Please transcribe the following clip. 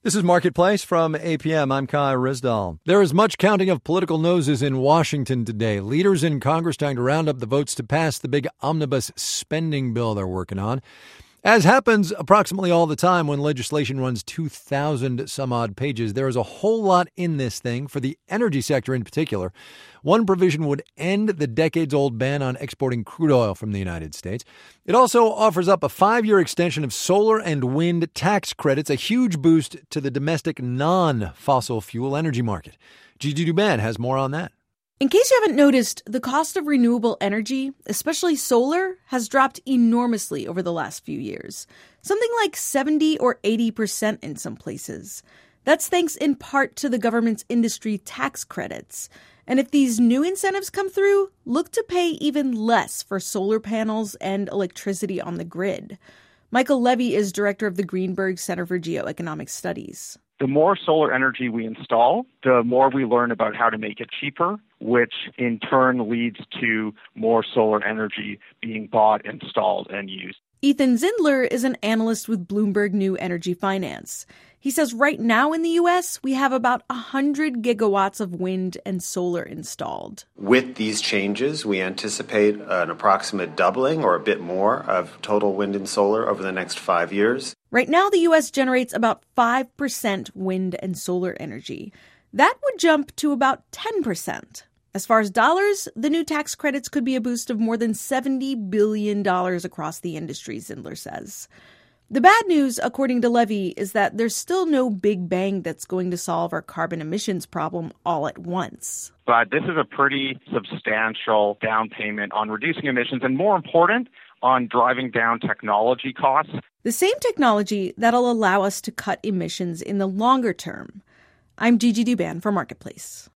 This is Marketplace from APM. I'm Kai Rizdal. There is much counting of political noses in Washington today. Leaders in Congress trying to round up the votes to pass the big omnibus spending bill they're working on. As happens approximately all the time when legislation runs 2,000 some odd pages, there is a whole lot in this thing for the energy sector in particular. One provision would end the decades-old ban on exporting crude oil from the United States. It also offers up a 5-year extension of solar and wind tax credits, a huge boost to the domestic non-fossil fuel energy market. Gigi Douban has more on that. In case you haven't noticed, the cost of renewable energy, especially solar, has dropped enormously over the last few years. Something like 70 or 80% in some places. That's thanks in part to the government's industry tax credits. And if these new incentives come through, look to pay even less for solar panels and electricity on the grid. Michael Levy is director of the Greenberg Center for Geoeconomic Studies. The more solar energy we install, the more we learn about how to make it cheaper, which in turn leads to more solar energy being bought, installed, and used. Ethan Zindler is an analyst with Bloomberg New Energy Finance. He says right now in the U.S., we have about 100 gigawatts of wind and solar installed. With these changes, we anticipate an approximate doubling or a bit more of total wind and solar over the next 5 years. Right now, the U.S. generates about 5% wind and solar energy. That would jump to about 10%. As far as dollars, the new tax credits could be a boost of more than $70 billion across the industry, Zindler says. The bad news, according to Levy, is that there's still no big bang that's going to solve our carbon emissions problem all at once. But this is a pretty substantial down payment on reducing emissions and, more important, on driving down technology costs. The same technology that'll allow us to cut emissions in the longer term. I'm Gigi Douban for Marketplace.